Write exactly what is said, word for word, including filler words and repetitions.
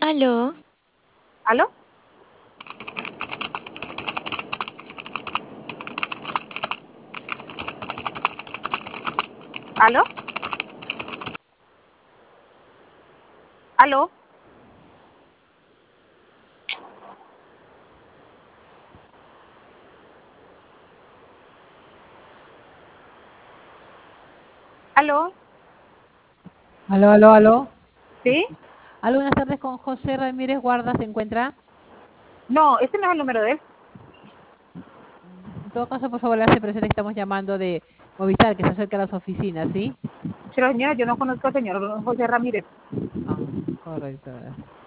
Aló, ¿Aló? ¿Aló? ¿Aló? ¿Aló? Aló, aló, aló. ¿Sí? Aló, buenas tardes con José Ramírez Guarda, ¿se encuentra? No, ese no es el número de él. Mm, En todo caso, por favor, le hace presente que estamos llamando de Movistar, que se acerca a las oficinas, ¿sí? Pero señora, yo no conozco al señor José Ramírez. Ah, correcto.